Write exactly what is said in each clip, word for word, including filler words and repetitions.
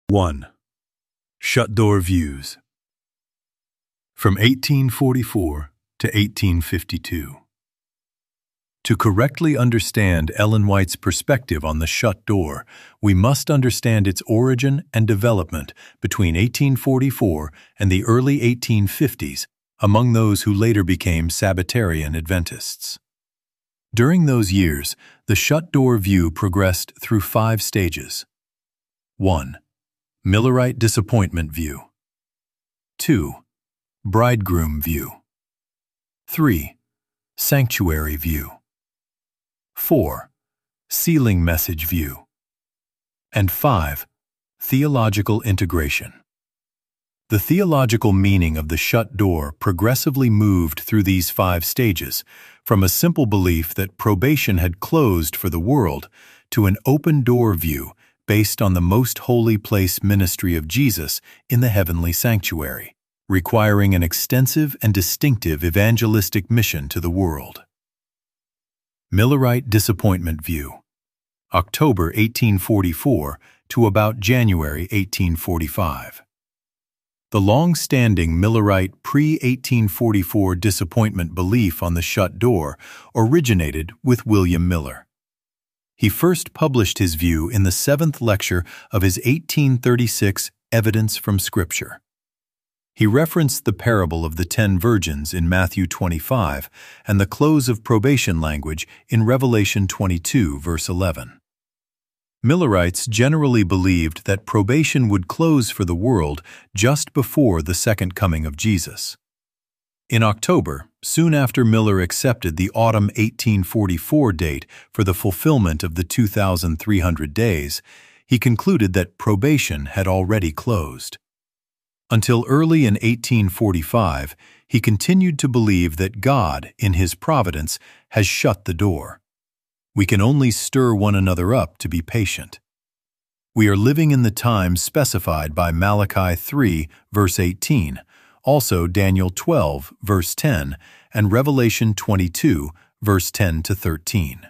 one. Shut-door views. From eighteen forty-four to eighteen fifty-two. To correctly understand Ellen White's perspective on the shut door, we must understand its origin and development between eighteen forty-four and the early eighteen fifties among those who later became Sabbatarian Adventists. During those years, the shut-door view progressed through five stages. one. Millerite disappointment view. two. Bridegroom view. three. Sanctuary view. four. Sealing message view. And five. Theological integration. The theological meaning of the shut door progressively moved through these five stages, from a simple belief that probation had closed for the world to an open door view based on the most holy place ministry of Jesus in the heavenly sanctuary, requiring an extensive and distinctive evangelistic mission to the world. Millerite disappointment view. October eighteen forty-four to about January eighteen forty-five. The long-standing Millerite pre eighteen forty-four disappointment belief on the shut door originated with William Miller. He first published his view in the seventh lecture of his eighteen thirty-six Evidence from Scripture. He referenced the parable of the ten virgins in Matthew twenty-five and the close of probation language in Revelation twenty-two, verse eleven. Millerites generally believed that probation would close for the world just before the second coming of Jesus. In October, soon after Miller accepted the autumn eighteen forty-four date for the fulfillment of the two thousand three hundred days, he concluded that probation had already closed. Until early in eighteen forty-five, he continued to believe that God, in His providence, has shut the door. We can only stir one another up to be patient. We are living in the times specified by Malachi three, verse eighteen, also Daniel twelve, verse ten, and Revelation twenty-two, verse ten to thirteen.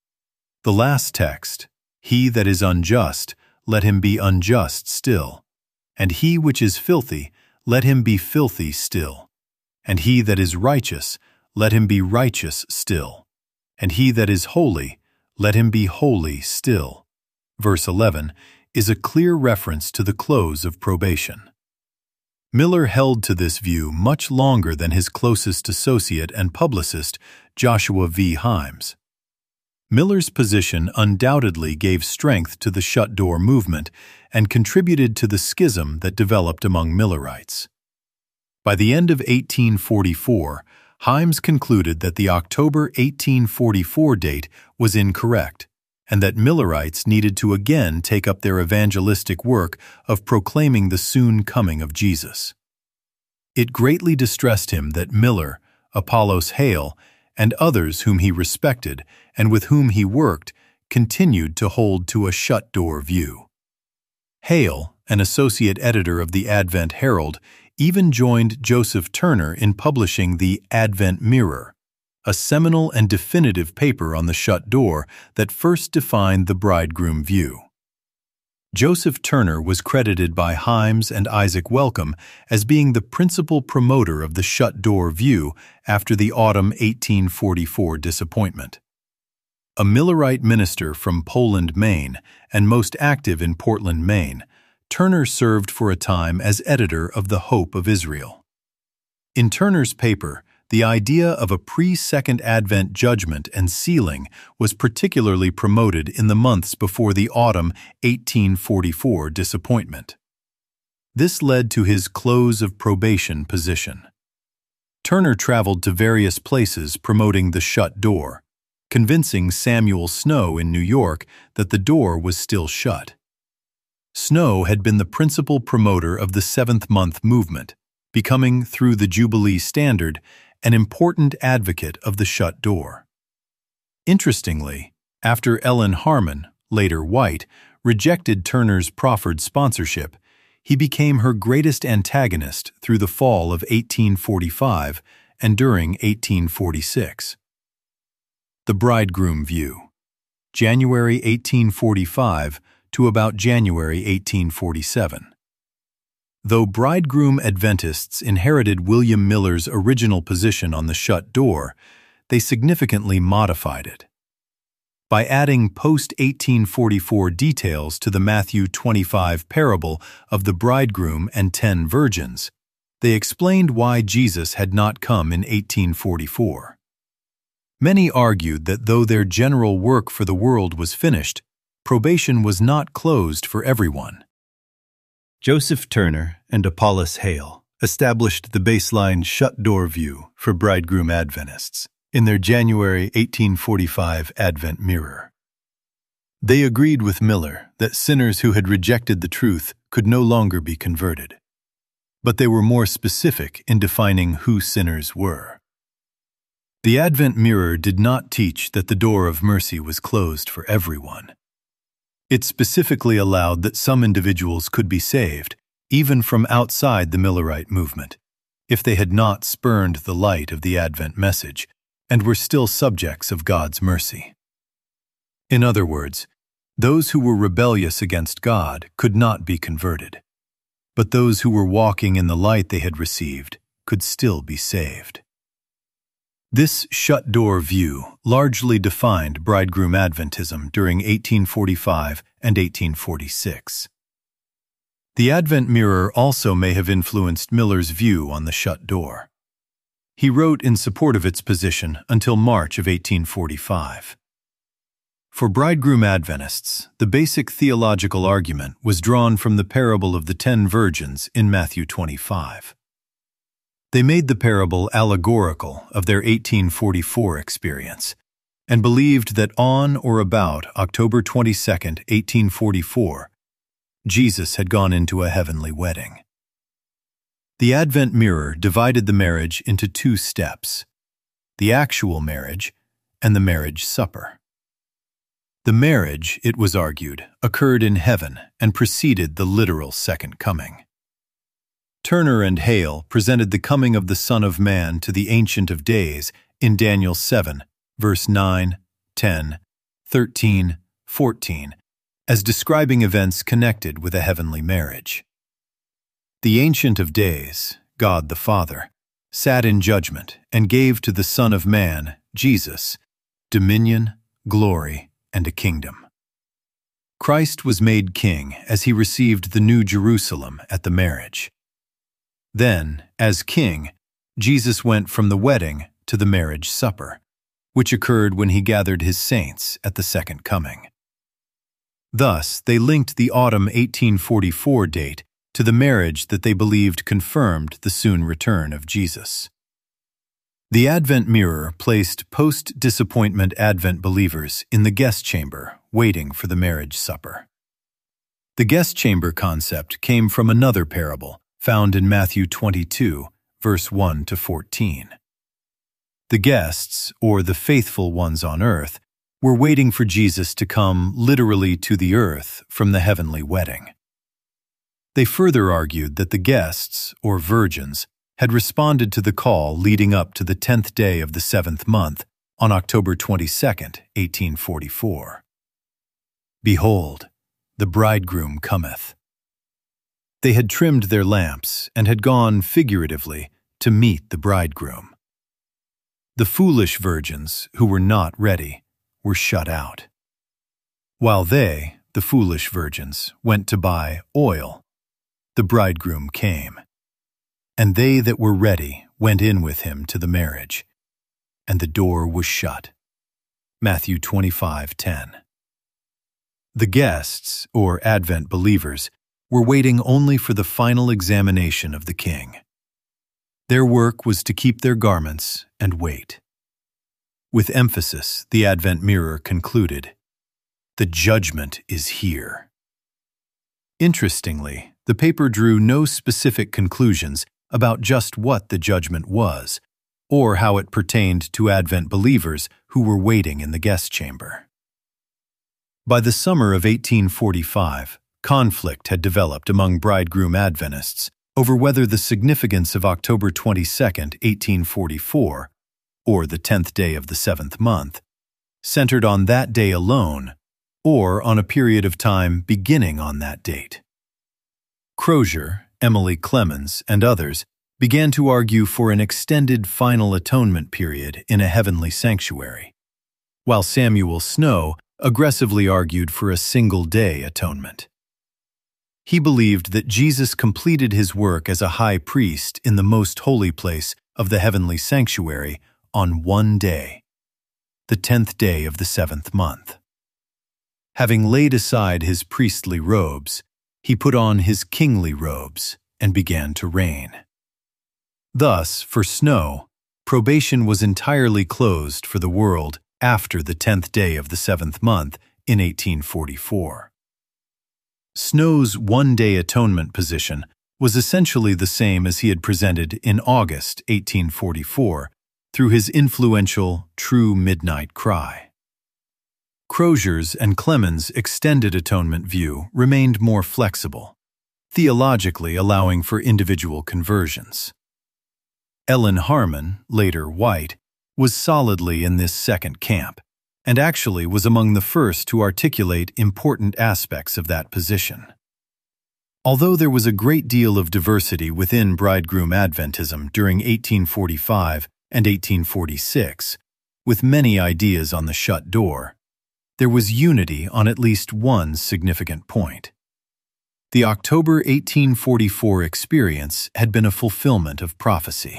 The last text, "He that is unjust, let him be unjust still. And he which is filthy, let him be filthy still. And he that is righteous, let him be righteous still. And he that is holy, let him be holy still." Verse eleven is a clear reference to the close of probation. Miller held to this view much longer than his closest associate and publicist, Joshua V. Himes. Miller's position undoubtedly gave strength to the shut-door movement and contributed to the schism that developed among Millerites. By the end of eighteen forty-four, Himes concluded that the October eighteen forty-four date was incorrect, and that Millerites needed to again take up their evangelistic work of proclaiming the soon coming of Jesus. It greatly distressed him that Miller, Apollos Hale, and others whom he respected and with whom he worked continued to hold to a shut-door view. Hale, an associate editor of the Advent Herald, even joined Joseph Turner in publishing the Advent Mirror, a seminal and definitive paper on the shut door that first defined the bridegroom view. Joseph Turner was credited by Himes and Isaac Welcome as being the principal promoter of the shut-door view after the autumn eighteen forty-four disappointment. A Millerite minister from Poland, Maine, and most active in Portland, Maine, Turner served for a time as editor of the Hope of Israel. In Turner's paper, the idea of a pre-Second Advent judgment and sealing was particularly promoted in the months before the autumn eighteen forty-four disappointment. This led to his close of probation position. Turner traveled to various places promoting the shut door, convincing Samuel Snow in New York that the door was still shut. Snow had been the principal promoter of the Seventh Month movement, becoming, through the Jubilee Standard, an important advocate of the shut door. Interestingly, after Ellen Harmon, later White, rejected Turner's proffered sponsorship, he became her greatest antagonist through the fall of eighteen forty-five and during eighteen forty-six. The bridegroom view. January eighteen forty-five to about January eighteen forty-seven. Though bridegroom Adventists inherited William Miller's original position on the shut door, they significantly modified it. By adding post eighteen forty-four details to the Matthew twenty-five parable of the bridegroom and ten virgins, they explained why Jesus had not come in eighteen forty-four. Many argued that though their general work for the world was finished, probation was not closed for everyone. Joseph Turner and Apollos Hale established the baseline shut-door view for bridegroom Adventists in their January eighteen forty-five Advent Mirror. They agreed with Miller that sinners who had rejected the truth could no longer be converted, but they were more specific in defining who sinners were. The Advent Mirror did not teach that the door of mercy was closed for everyone. It specifically allowed that some individuals could be saved, even from outside the Millerite movement, if they had not spurned the light of the Advent message and were still subjects of God's mercy. In other words, those who were rebellious against God could not be converted, but those who were walking in the light they had received could still be saved. This shut-door view largely defined bridegroom Adventism during eighteen forty-five and eighteen forty-six. The Advent Mirror also may have influenced Miller's view on the shut door. He wrote in support of its position until March of eighteen forty-five. For bridegroom Adventists, the basic theological argument was drawn from the parable of the ten virgins in Matthew twenty-five. They made the parable allegorical of their eighteen forty-four experience and believed that on or about October twenty-second, eighteen forty-four, Jesus had gone into a heavenly wedding. The Advent Mirror divided the marriage into two steps: the actual marriage and the marriage supper. The marriage, it was argued, occurred in heaven and preceded the literal second coming. Turner and Hale presented the coming of the Son of Man to the Ancient of Days in Daniel seven, verse nine, ten, thirteen, fourteen, as describing events connected with a heavenly marriage. The Ancient of Days, God the Father, sat in judgment and gave to the Son of Man, Jesus, dominion, glory, and a kingdom. Christ was made king as he received the New Jerusalem at the marriage. Then, as king, Jesus went from the wedding to the marriage supper, which occurred when he gathered his saints at the second coming. Thus, they linked the autumn eighteen forty-four date to the marriage that they believed confirmed the soon return of Jesus. The Advent Mirror placed post-disappointment Advent believers in the guest chamber, waiting for the marriage supper. The guest chamber concept came from another parable found in Matthew twenty-two, verse one to fourteen. The guests, or the faithful ones on earth, were waiting for Jesus to come literally to the earth from the heavenly wedding. They further argued that the guests, or virgins, had responded to the call leading up to the tenth day of the seventh month on October twenty-second, eighteen forty-four. Behold, the bridegroom cometh. They had trimmed their lamps and had gone, figuratively, to meet the bridegroom. The foolish virgins, who were not ready, were shut out. While they, the foolish virgins, went to buy oil, the bridegroom came. And they that were ready went in with him to the marriage, and the door was shut. Matthew twenty-five ten. The guests, or Advent believers, were waiting only for the final examination of the King. Their work was to keep their garments and wait. With emphasis, the Advent Mirror concluded, "The judgment is here." Interestingly, the paper drew no specific conclusions about just what the judgment was, or how it pertained to Advent believers who were waiting in the guest chamber. By the summer of eighteen forty-five, conflict had developed among bridegroom Adventists over whether the significance of October twenty-second, eighteen forty-four, or the tenth day of the seventh month, centered on that day alone, or on a period of time beginning on that date. Crozier, Emily Clemens, and others began to argue for an extended final atonement period in a heavenly sanctuary, while Samuel Snow aggressively argued for a single-day atonement. He believed that Jesus completed his work as a high priest in the most holy place of the heavenly sanctuary on one day, the tenth day of the seventh month. Having laid aside his priestly robes, he put on his kingly robes and began to reign. Thus, for Snow, probation was entirely closed for the world after the tenth day of the seventh month in eighteen forty-four. Snow's one-day atonement position was essentially the same as he had presented in August eighteen forty-four through his influential True Midnight Cry. Crozier's and Clemens' extended atonement view remained more flexible, theologically allowing for individual conversions. Ellen Harmon, later White, was solidly in this second camp, and actually was among the first to articulate important aspects of that position. Although there was a great deal of diversity within bridegroom Adventism during eighteen forty-five and eighteen forty-six, with many ideas on the shut door, there was unity on at least one significant point. The October eighteen forty-four experience had been a fulfillment of prophecy.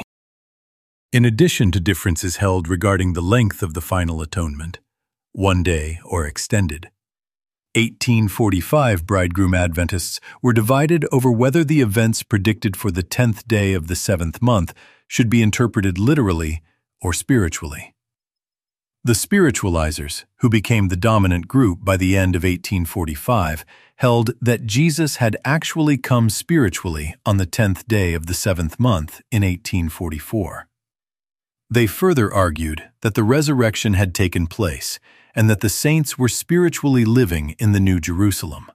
In addition to differences held regarding the length of the final atonement, one day or extended, eighteen forty-five bridegroom Adventists were divided over whether the events predicted for the tenth day of the seventh month should be interpreted literally or spiritually. The spiritualizers, who became the dominant group by the end of eighteen forty-five, held that Jesus had actually come spiritually on the tenth day of the seventh month in eighteen forty-four. They further argued that the resurrection had taken place and that the saints were spiritually living in the New Jerusalem.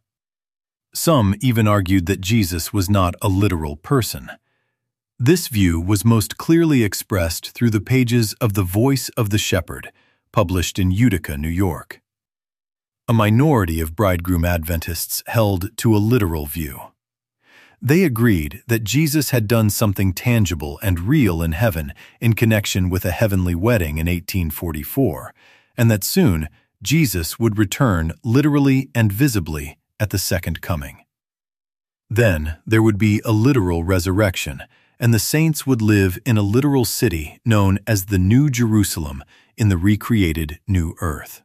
Some even argued that Jesus was not a literal person. This view was most clearly expressed through the pages of The Voice of the Shepherd, published in Utica, New York. A minority of bridegroom Adventists held to a literal view. They agreed that Jesus had done something tangible and real in heaven in connection with a heavenly wedding in eighteen forty-four, and that soon Jesus would return literally and visibly at the second coming. Then there would be a literal resurrection, and the saints would live in a literal city known as the New Jerusalem in the recreated New Earth.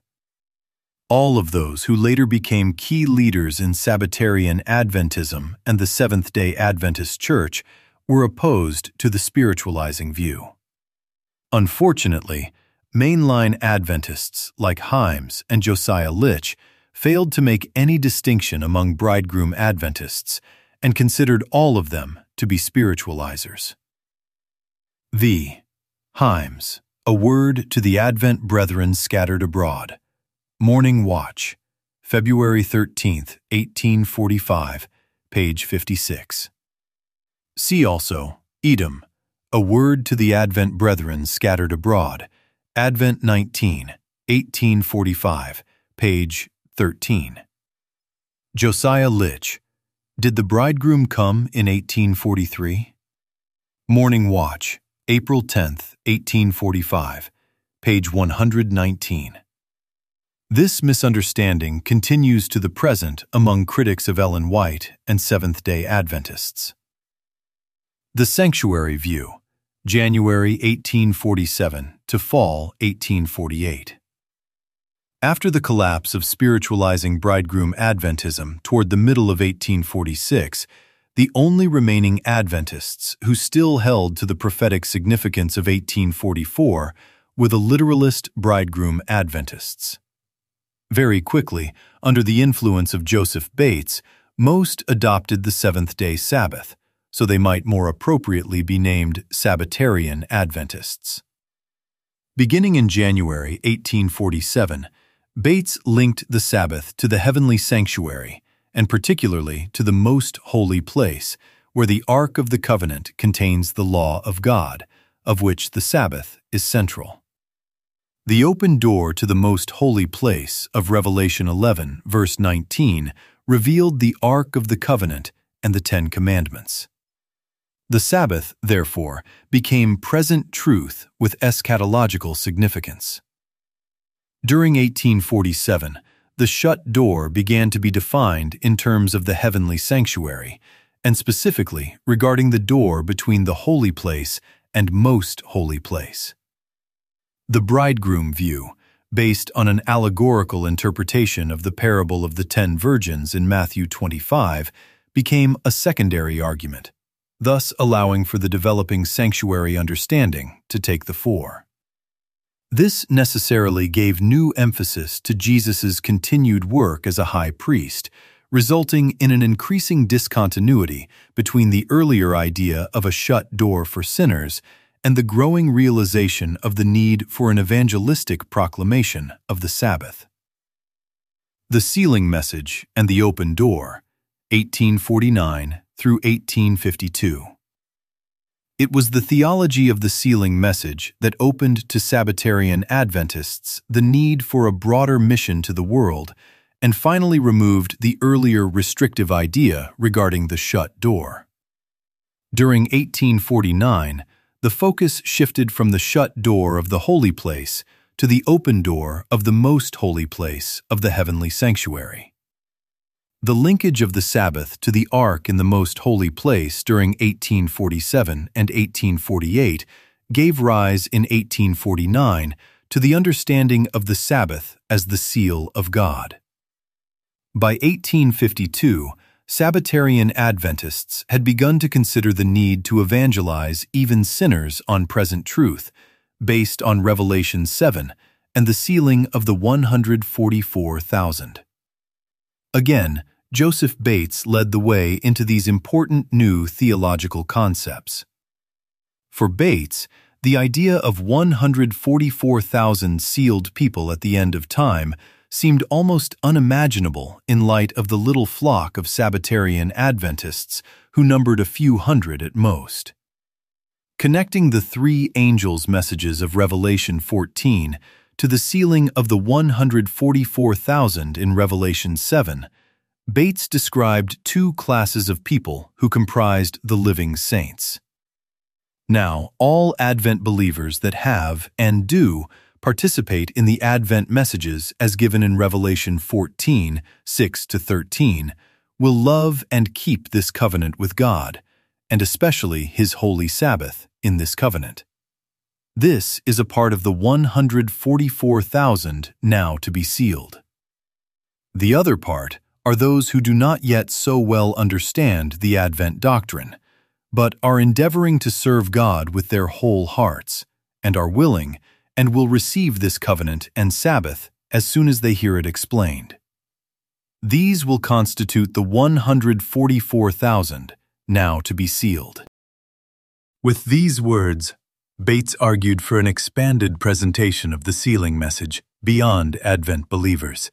All of those who later became key leaders in Sabbatarian Adventism and the Seventh-day Adventist Church were opposed to the spiritualizing view. Unfortunately, mainline Adventists like Himes and Josiah Litch failed to make any distinction among bridegroom Adventists and considered all of them to be spiritualizers. V. Himes, A Word to the Advent Brethren Scattered Abroad. Morning Watch, February thirteenth, eighteen forty-five, page fifty-six. See also Edom, A Word to the Advent Brethren Scattered Abroad, Advent nineteen, eighteen forty-five, page thirteen. Josiah Litch, Did the Bridegroom Come in eighteen forty-three? Morning Watch, April tenth, eighteen forty-five, page one hundred nineteen. This misunderstanding continues to the present among critics of Ellen White and Seventh-day Adventists. The Sanctuary View, January eighteen forty-seven to fall eighteen forty-eight. After the collapse of spiritualizing bridegroom Adventism toward the middle of eighteen forty-six, the only remaining Adventists who still held to the prophetic significance of eighteen forty-four were the literalist bridegroom Adventists. Very quickly, under the influence of Joseph Bates, most adopted the seventh-day Sabbath, so they might more appropriately be named Sabbatarian Adventists. Beginning in January eighteen forty-seven, Bates linked the Sabbath to the heavenly sanctuary, and particularly to the most holy place, where the Ark of the Covenant contains the law of God, of which the Sabbath is central. The open door to the most holy place of Revelation eleven, verse nineteen, revealed the Ark of the Covenant and the Ten Commandments. The Sabbath, therefore, became present truth with eschatological significance. During eighteen forty-seven, the shut door began to be defined in terms of the heavenly sanctuary, and specifically regarding the door between the holy place and most holy place. The bridegroom view, based on an allegorical interpretation of the parable of the ten virgins in Matthew twenty-five, became a secondary argument, thus allowing for the developing sanctuary understanding to take the fore. This necessarily gave new emphasis to Jesus' continued work as a high priest, resulting in an increasing discontinuity between the earlier idea of a shut door for sinners and the growing realization of the need for an evangelistic proclamation of the Sabbath. The Sealing Message and the Open Door, eighteen forty-nine through eighteen fifty-two. It was the theology of the sealing message that opened to Sabbatarian Adventists the need for a broader mission to the world and finally removed the earlier restrictive idea regarding the shut door. During eighteen forty-nine, the focus shifted from the shut door of the holy place to the open door of the most holy place of the heavenly sanctuary. The linkage of the Sabbath to the Ark in the most holy place during eighteen forty-seven and eighteen forty-eight gave rise in eighteen forty-nine to the understanding of the Sabbath as the seal of God. By eighteen fifty-two, Sabbatarian Adventists had begun to consider the need to evangelize even sinners on present truth, based on Revelation seven and the sealing of the one hundred forty-four thousand. Again, Joseph Bates led the way into these important new theological concepts. For Bates, the idea of one hundred forty-four thousand sealed people at the end of time seemed almost unimaginable in light of the little flock of Sabbatarian Adventists who numbered a few hundred at most. Connecting the three angels' messages of Revelation fourteen to the sealing of the one hundred forty-four thousand in Revelation seven, Bates described two classes of people who comprised the living saints. Now, all Advent believers that have and do participate in the Advent messages as given in Revelation fourteen, six to thirteen, will love and keep this covenant with God, and especially His holy Sabbath in this covenant. This is a part of the one hundred forty-four thousand now to be sealed. The other part are those who do not yet so well understand the Advent doctrine, but are endeavoring to serve God with their whole hearts, and are willing and will receive this covenant and Sabbath as soon as they hear it explained. These will constitute the one hundred forty-four thousand now to be sealed. With these words, Bates argued for an expanded presentation of the sealing message beyond Advent believers.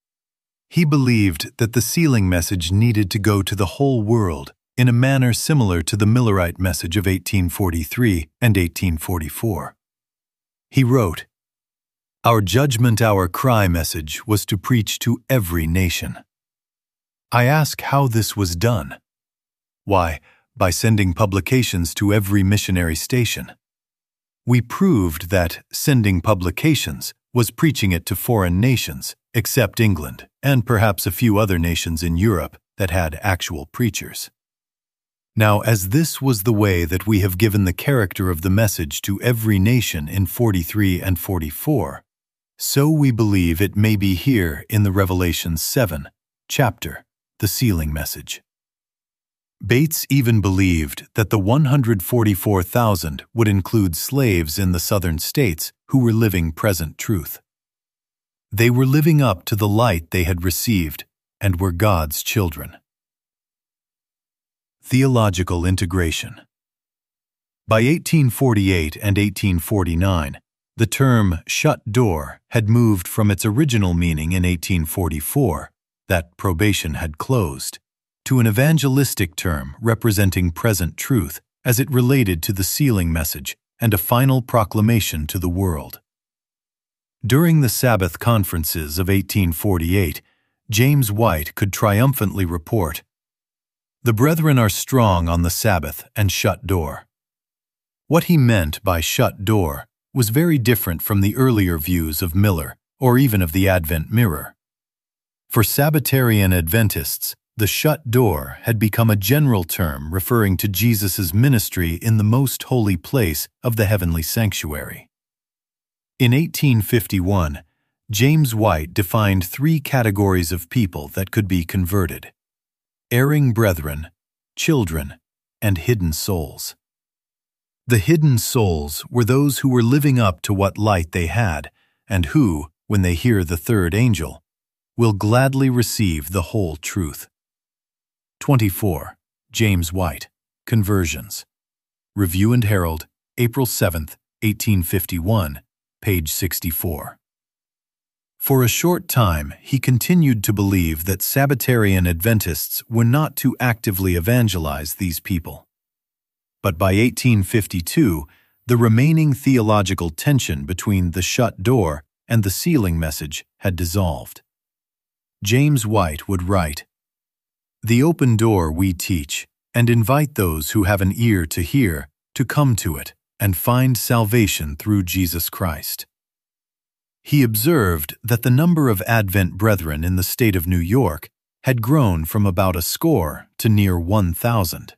He believed that the sealing message needed to go to the whole world in a manner similar to the Millerite message of eighteen forty-three and eighteen forty-four. He wrote, "Our judgment hour cry message was to preach to every nation. I ask how this was done. Why, by sending publications to every missionary station. We proved that sending publications was preaching it to foreign nations, except England, and perhaps a few other nations in Europe that had actual preachers. Now, as this was the way that we have given the character of the message to every nation in forty-three and forty-four, so we believe it may be here in the Revelation seven chapter, the sealing message." Bates even believed that the one hundred forty-four thousand would include slaves in the southern states who were living present truth. They were living up to the light they had received and were God's children. Theological integration. By eighteen forty-eight and eighteen forty-nine, the term shut door had moved from its original meaning in eighteen forty-four, that probation had closed, to an evangelistic term representing present truth as it related to the sealing message and a final proclamation to the world. During the Sabbath conferences of eighteen forty-eight, James White could triumphantly report, "The brethren are strong on the Sabbath and shut door." What he meant by shut door was very different from the earlier views of Miller or even of the Advent Mirror. For Sabbatarian Adventists, the shut door had become a general term referring to Jesus' ministry in the most holy place of the heavenly sanctuary. In eighteen fifty-one, James White defined three categories of people that could be converted: erring brethren, children, and hidden souls. The hidden souls were those who were living up to what light they had, and who, when they hear the third angel, will gladly receive the whole truth. twenty-four. James White, Conversions. Review and Herald, April seventh, eighteen fifty-one, page sixty-four. For a short time, he continued to believe that Sabbatarian Adventists were not to actively evangelize these people. But by eighteen fifty-two, the remaining theological tension between the shut door and the sealing message had dissolved. James White would write, "The open door we teach, and invite those who have an ear to hear to come to it and find salvation through Jesus Christ." He observed that the number of Advent brethren in the state of New York had grown from about a score to near one thousand.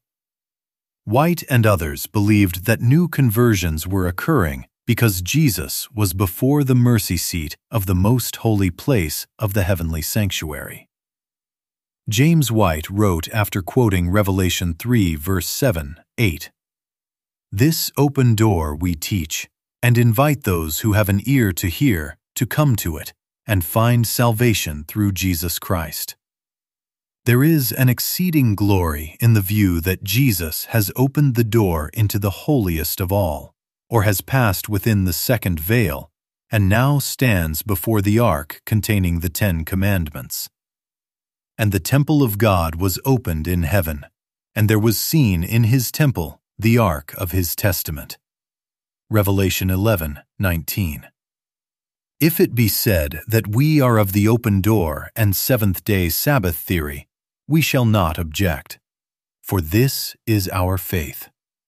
White and others believed that new conversions were occurring because Jesus was before the mercy seat of the most holy place of the heavenly sanctuary. James White wrote after quoting Revelation three, verse seven, eight, "This open door we teach, and invite those who have an ear to hear to come to it and find salvation through Jesus Christ." There is an exceeding glory in the view that Jesus has opened the door into the holiest of all, or has passed within the second veil, and now stands before the ark containing the Ten Commandments. "And the temple of God was opened in heaven, and there was seen in his temple the ark of his testament." Revelation eleven, nineteen. If it be said that we are of the open door and seventh-day Sabbath theory, we shall not object, for this is our faith.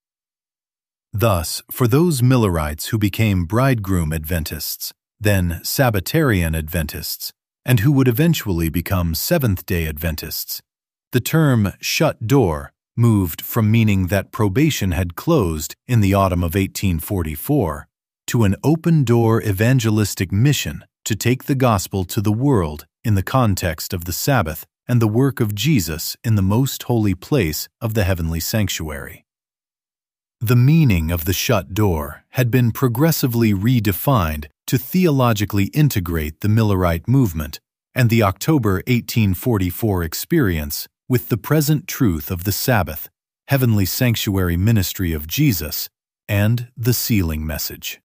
Thus, for those Millerites who became bridegroom Adventists, then Sabbatarian Adventists, and who would eventually become Seventh-day Adventists, the term shut door moved from meaning that probation had closed in the autumn of eighteen forty-four to an open-door evangelistic mission to take the gospel to the world in the context of the Sabbath and the work of Jesus in the most holy place of the heavenly sanctuary. The meaning of the shut door had been progressively redefined to theologically integrate the Millerite movement and the October eighteen forty-four experience with the present truth of the Sabbath, heavenly sanctuary ministry of Jesus, and the sealing message.